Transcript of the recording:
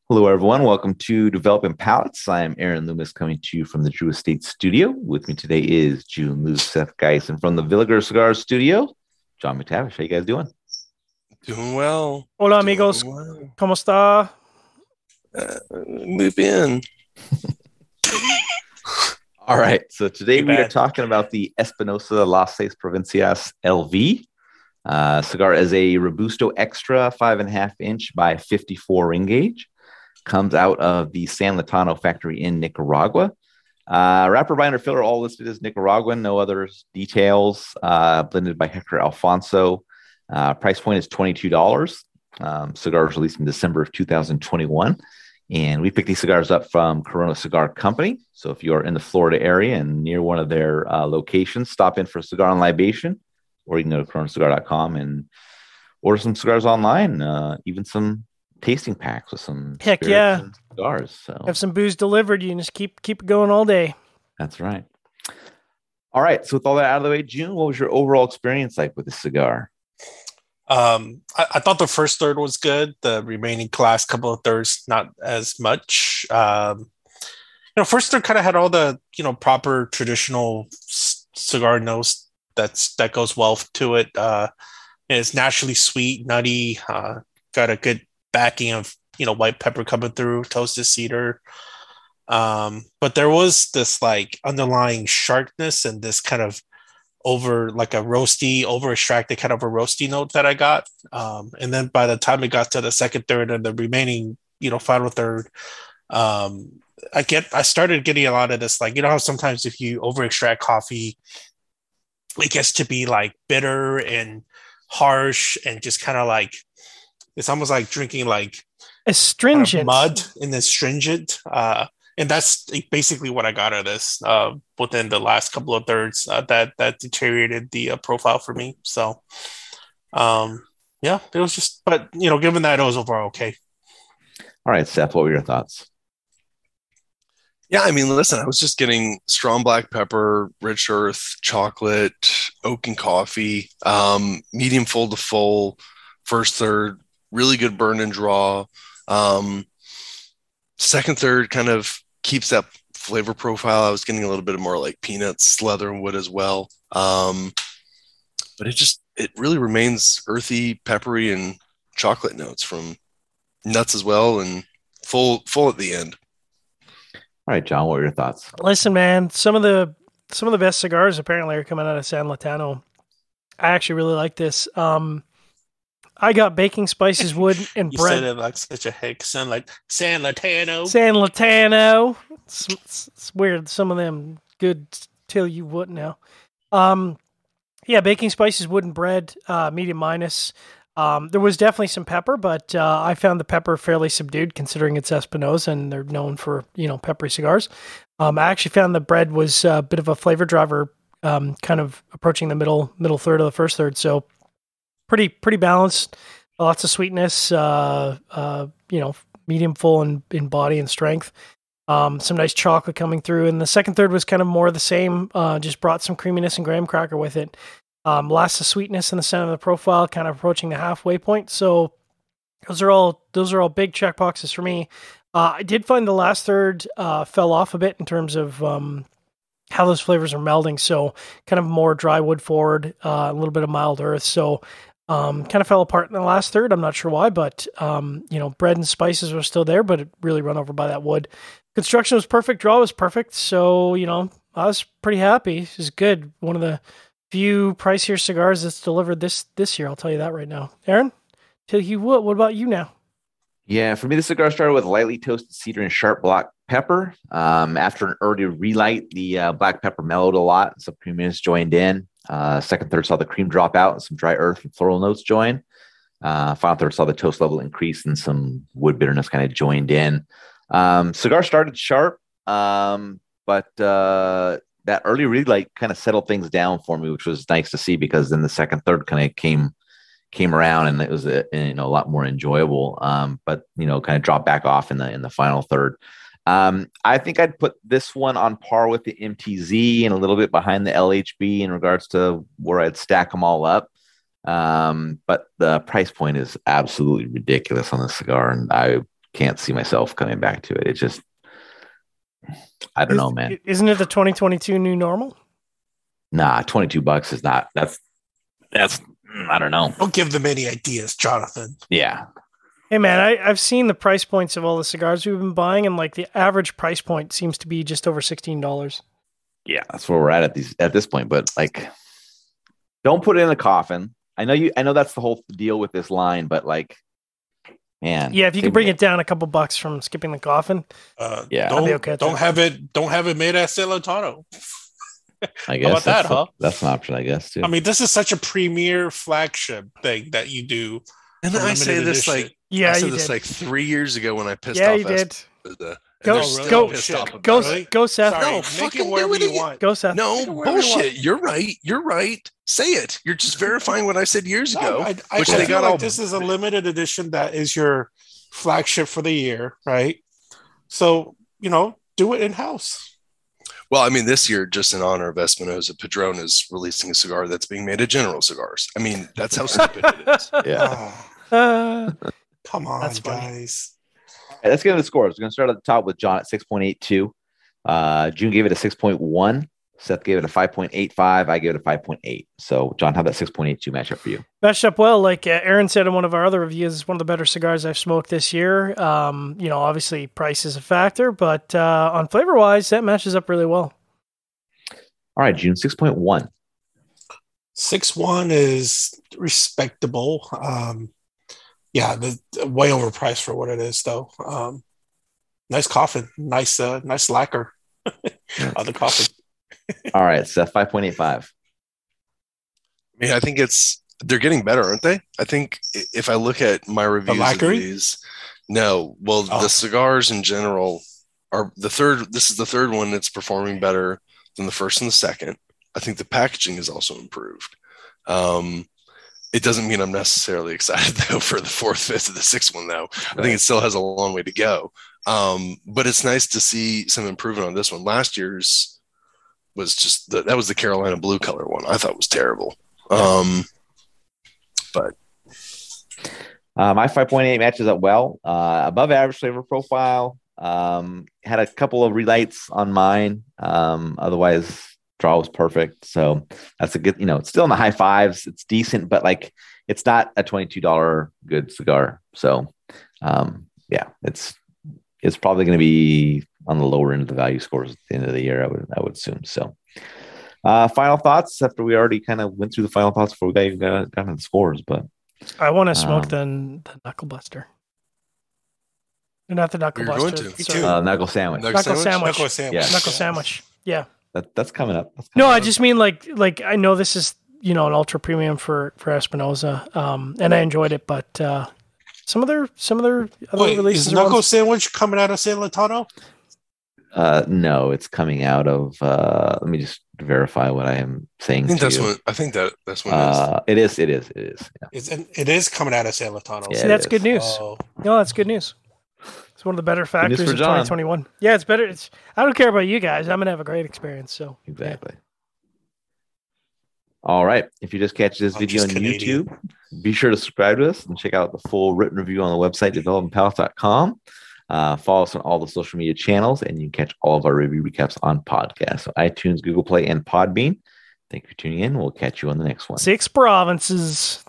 Hello, everyone. Welcome to Developing Palettes. I'm Aaron Loomis coming to you from the Drew Estate Studio. With me today is June Lou, Seth Geis, and from the Villiger Cigar Studio, John McTavish. How you guys doing? Doing well. Hola Doing amigos, well. ¿cómo está? Move in. All right. So today Too we are bad. talking about the Espinosa Las Seis Provincias LV. Cigar as a Robusto Extra 5.5 inch by 54 ring gauge. Comes out of the San Latano factory in Nicaragua. Wrapper, binder, filler, all listed as Nicaraguan. No other details. Blended by Hector Alfonso. Price point is $22. Cigar was released in December of 2021. And we picked these cigars up from Corona Cigar Company. So if you are in the Florida area and near one of their locations, stop in for a cigar and libation, or you can go to coronacigar.com and order some cigars online, even some tasting packs with some Heck spirits yeah. and cigars. So Have some booze delivered. You can just keep it going all day. that's right. All right. So with all that out of the way, June, what was your overall experience like with this cigar? I thought the first third was good. The remaining last couple of thirds, not as much. First third kind of had all the proper traditional cigar notes that goes well to it. And it's naturally sweet, nutty. Got a good backing of white pepper coming through, toasted cedar. But there was this like underlying sharpness and this kind of over like a roasty, over extracted kind of a roasty note that I got. And then by the time it got to the second third and the remaining, final third, I started getting a lot of this, like, how sometimes if you over extract coffee, it gets to be like bitter and harsh and just kind of like, it's almost like drinking like Astringent. mud and astringent. And that's basically what I got out of this within the last couple of thirds that deteriorated the profile for me. So, yeah, it was just, but, given that, it was overall okay. All right, Seth, what were your thoughts? Yeah, I mean, listen, I was just getting strong black pepper, rich earth, chocolate, oak and coffee, medium full to full, first third, really good burn and draw. Second third kind of keeps that flavor profile. I was getting a little bit more like peanuts, leather and wood as well. But it really remains earthy, peppery, and chocolate notes from nuts as well, and full at the end. All right, John, what were your thoughts? Listen, man, some of the best cigars apparently are coming out of San Latano. I actually really like this. I got baking spices, wood, and You bread. said it like such a heck sound like San Latano. San Latano. It's weird. Some of them good till you wouldn't know. Yeah, baking spices, wood, and bread, medium minus. There was definitely some pepper, but I found the pepper fairly subdued considering it's Espinosa and they're known for, peppery cigars. I actually found the bread was a bit of a flavor driver, kind of approaching the middle third of the first third. So pretty balanced, lots of sweetness, medium full in body and strength. Some nice chocolate coming through. And the second third was kind of more of the same, just brought some creaminess and graham cracker with it. Lots of sweetness in the center of the profile, kind of approaching the halfway point. So those are all big check boxes for me. I did find the last third fell off a bit in terms of how those flavors are melding. So kind of more dry wood forward, a little bit of mild earth. So kind of fell apart in the last third. I'm not sure why, but bread and spices were still there, but it really run over by that wood. Construction was perfect. Draw was perfect. So, I was pretty happy. This is good. One of the few pricier cigars that's delivered this year. I'll tell you that right now. Aaron, tell you what about you now? Yeah, for me, the cigar started with lightly toasted cedar and sharp black pepper. After an early relight, the black pepper mellowed a lot. Some creaminess joined in. Second third saw the cream drop out and some dry earth and floral notes join. Final third saw the toast level increase and some wood bitterness kind of joined in. Cigar started sharp, but that early relight kind of settled things down for me, which was nice to see because then the second third kind of came around and it was a lot more enjoyable. But kind of dropped back off in the final third. I think I'd put this one on par with the MTZ and a little bit behind the LHB in regards to where I'd stack them all up. But the price point is absolutely ridiculous on this cigar, and I can't see myself coming back to it. It's just, I don't know, man. Isn't it the 2022 new normal? Nah, $22 is not. That's I don't know. Don't give them any ideas, Jonathan. Yeah. Hey man, I've seen the price points of all the cigars we've been buying, and like the average price point seems to be just over $16. Yeah, that's where we're at this point. But like, don't put it in the coffin. I know that's the whole deal with this line, but like, man. Yeah, if you can bring it down a couple bucks from skipping the coffin. Yeah. Don't have it made at San Lotano. I guess How about that, huh? That's an option, I guess, too. I mean, this is such a premier flagship thing that you do. And I say this edition. Yeah, I said you this did. like 3 years ago when I pissed Yeah, off. you did. Go, Go, Seth. Sorry, No, make fucking it wherever do it you want. Go, Seth. No, Whatever you want. bullshit. You're right. Say it. You're just verifying what I said years ago. I which feel they got like all. this is a limited edition that is your flagship for the year, right? So, do it in-house. Well, I mean, this year, just in honor of Espinosa, Padron is releasing a cigar that's being made at General Cigars. I mean, that's how stupid it is. Yeah. Come on, That's funny. guys. All right, let's get into the scores. We're going to start at the top with John at 6.82. June gave it a 6.1. Seth gave it a 5.85. I gave it a 5.8. So, John, how'd that 6.82 match up for you? Matched up well. Like Aaron said in one of our other reviews, it's one of the better cigars I've smoked this year. Obviously price is a factor, but on flavor-wise, that matches up really well. All right, June, 6.1. 6.1 is respectable. The way overpriced for what it is, though. Nice coffin, nice lacquer on the coffin. All right, Seth, 5.85. I mean, I think they're getting better, aren't they? I think if I look at my reviews of these, the cigars in general are this is the third one that's performing better than the first and the second. I think the packaging is also improved. It doesn't mean I'm necessarily excited though for the fourth, fifth, or the sixth one though. I think it still has a long way to go. But it's nice to see some improvement on this one. Last year's was just that was the Carolina blue color one. I thought was terrible. But my 5.8 matches up well. Above average flavor profile. Had a couple of relights on mine. Otherwise, draw was perfect. So that's a good, it's still in the high fives. It's decent, but like it's not a $22 good cigar. So it's probably going to be on the lower end of the value scores at the end of the year. I would assume. So final thoughts after we already kind of went through the final thoughts before we got into the scores, but I want to smoke the Knuckle Buster. Not the Knuckle You're Buster. going to. Sorry. Knuckle Sandwich. Knuckle Sandwich. Yeah. Knuckle Sandwich. Yeah. That's coming up. No, I just mean like I know this is an ultra premium for Espinosa, and I enjoyed it, but some other other releases. Is Knuckle Sandwich coming out of San Lotano? No, it's coming out of. Let me just verify what I am saying. I think that's what it is. It is. Yeah. It is coming out of San Lotano. Yeah, See, that's good news. Oh. No, that's good news. It's one of the better factors of for John. 2021. Yeah, it's better. I don't care about you guys. I'm gonna have a great experience. So exactly. Yeah. All right. If you just catch this video on YouTube, be sure to subscribe to us and check out the full written review on the website, developmentpalace.com. Follow us on all the social media channels, and you can catch all of our review recaps on podcasts. So iTunes, Google Play, and Podbean. Thank you for tuning in. We'll catch you on the next one. 6 provinces.